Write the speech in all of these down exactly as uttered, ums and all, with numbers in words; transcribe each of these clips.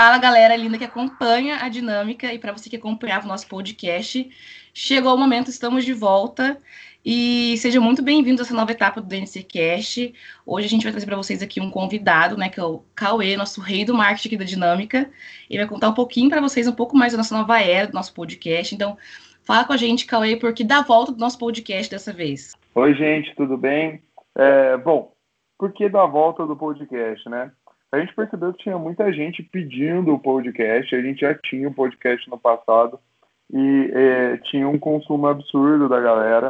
Fala, galera linda que acompanha a dinâmica, e para você que acompanhava o nosso podcast, chegou o momento, estamos de volta, e sejam muito bem-vindos a essa nova etapa do D N C Cast. Hoje a gente vai trazer para vocês aqui um convidado, né, que é o Cauê, nosso rei do marketing aqui da dinâmica, e vai contar um pouquinho para vocês, um pouco mais da nossa nova era, do nosso podcast. Então, fala com a gente, Cauê, porque dá a volta do nosso podcast dessa vez. Oi, gente, tudo bem? É, bom, por que da volta do podcast, né? A gente percebeu que tinha muita gente pedindo o podcast, a gente já tinha o podcast no passado e é, tinha um consumo absurdo da galera,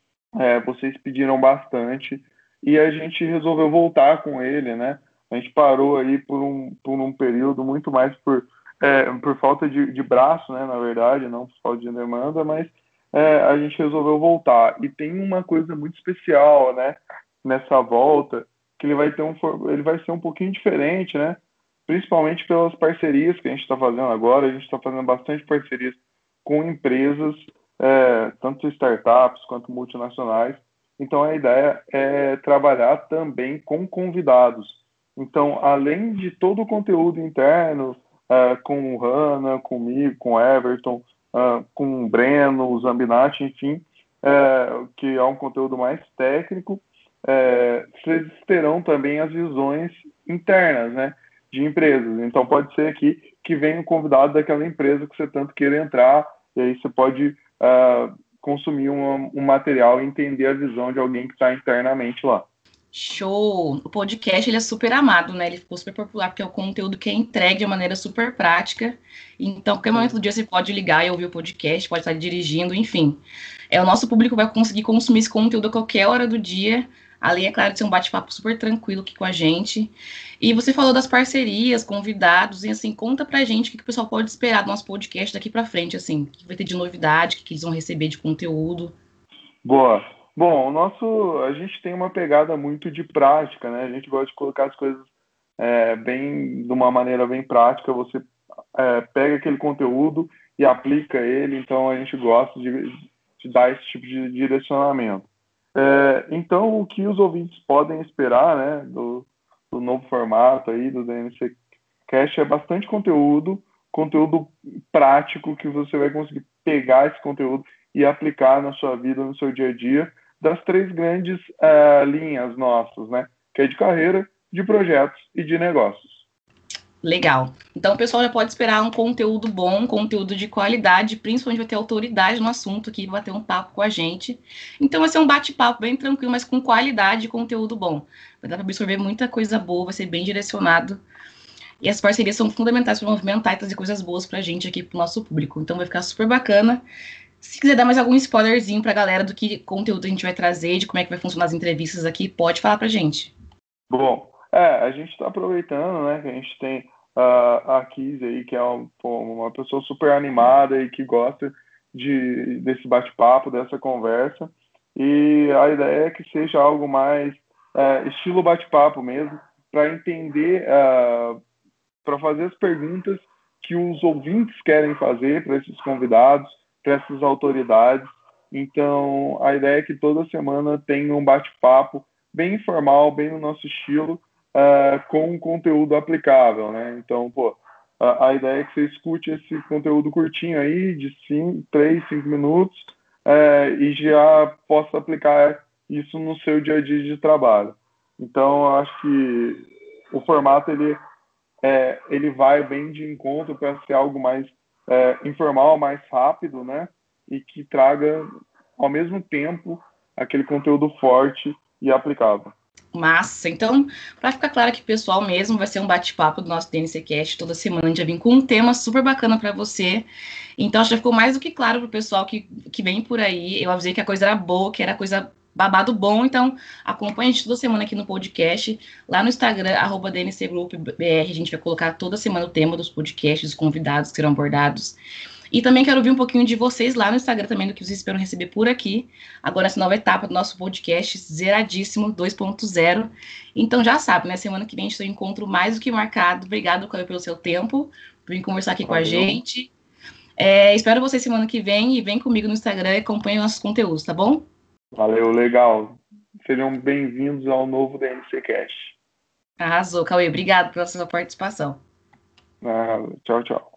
é, vocês pediram bastante e a gente resolveu voltar com ele, né? A gente parou aí por um, por um período muito mais por, é, por falta de, de braço, né? Na verdade, não por falta de demanda, mas é, a gente resolveu voltar. E tem uma coisa muito especial, né? Nessa volta, que ele vai ter um ele vai ser um pouquinho diferente, né? Principalmente pelas parcerias que a gente está fazendo agora. A gente está fazendo bastante parcerias com empresas, é, tanto startups quanto multinacionais. Então a ideia é trabalhar também com convidados. Então, além de todo o conteúdo interno, é, com o Hanna, comigo, com o Everton, é, com o Breno, o Zambinati, enfim, é, que é um conteúdo mais técnico, É, vocês terão também as visões internas, né, de empresas. Então pode ser aqui que venha um convidado daquela empresa que você tanto queira entrar, e aí você pode uh, consumir um, um material e entender a visão de alguém que está internamente lá. Show! O podcast ele é super amado, né? Ele ficou super popular porque é o conteúdo que é entregue de maneira super prática. Então, qualquer momento do dia você pode ligar e ouvir o podcast, pode estar dirigindo, enfim. É, o nosso público vai conseguir consumir esse conteúdo a qualquer hora do dia. Além, é claro, de ser um bate-papo super tranquilo aqui com a gente. E você falou das parcerias, convidados, e assim, conta pra gente o que, que o pessoal pode esperar do nosso podcast daqui pra frente, assim, o que vai ter de novidade, o que, que eles vão receber de conteúdo. Boa. Bom, o nosso, a gente tem uma pegada muito de prática, né? A gente gosta de colocar as coisas é, bem, de uma maneira bem prática. Você é, pega aquele conteúdo e aplica ele, então a gente gosta de, de dar esse tipo de direcionamento. É, então, o que os ouvintes podem esperar, né, do, do novo formato aí do D N C Cast é bastante conteúdo, conteúdo prático que você vai conseguir pegar esse conteúdo e aplicar na sua vida, no seu dia a dia, das três grandes uh, linhas nossas, né, que é de carreira, de projetos e de negócios. Legal. Então o pessoal já pode esperar um conteúdo bom, um conteúdo de qualidade, principalmente vai ter autoridade no assunto aqui, vai ter um papo com a gente. Então vai ser um bate-papo bem tranquilo, mas com qualidade e conteúdo bom. Vai dar para absorver muita coisa boa, vai ser bem direcionado. E as parcerias são fundamentais para movimentar e trazer coisas boas para a gente aqui, para o nosso público. Então vai ficar super bacana. Se quiser dar mais algum spoilerzinho para a galera do que conteúdo a gente vai trazer, de como é que vai funcionar as entrevistas aqui, pode falar para a gente. Bom, é, a gente está aproveitando, né, que a gente tem uh, a Kizzy aí, que é um, uma pessoa super animada e que gosta de, desse bate-papo, dessa conversa, e a ideia é que seja algo mais uh, estilo bate-papo mesmo, para entender, uh, para fazer as perguntas que os ouvintes querem fazer para esses convidados, para essas autoridades. Então, a ideia é que toda semana tenha um bate-papo bem informal, bem no nosso estilo, uh, com um conteúdo aplicável, né? Então, pô, a, a ideia é que você escute esse conteúdo curtinho aí, de cinco, três, cinco minutos, uh, e já possa aplicar isso no seu dia a dia de trabalho. Então, eu acho que o formato, ele, é, ele vai bem de encontro para ser algo mais é, informal, mais rápido, né? E que traga, ao mesmo tempo, aquele conteúdo forte e aplicável. Massa. Então, para ficar claro que o pessoal mesmo vai ser um bate-papo do nosso D N C Cast toda semana. A gente já vem com um tema super bacana para você. Então, já ficou mais do que claro para o pessoal que, que vem por aí. Eu avisei que a coisa era boa, que era coisa babado bom. Então, acompanha a gente toda semana aqui no podcast. Lá no Instagram, arroba D N C Group B R, a gente vai colocar toda semana o tema dos podcasts, os convidados que serão abordados. E também quero ouvir um pouquinho de vocês lá no Instagram também, do que vocês esperam receber por aqui. Agora, essa nova etapa do nosso podcast, zeradíssimo, dois ponto zero. Então, já sabe, né? Semana que vem a gente tem um encontro mais do que marcado. Obrigado, Caio, pelo seu tempo, por vir conversar aqui Valeu. Com a gente. É, espero você semana que vem e vem comigo no Instagram e acompanhe nossos conteúdos, tá bom? Valeu, legal. Sejam bem-vindos ao novo D N C Cast. Arrasou, Cauê. Obrigado pela sua participação. Nada. Tchau, tchau.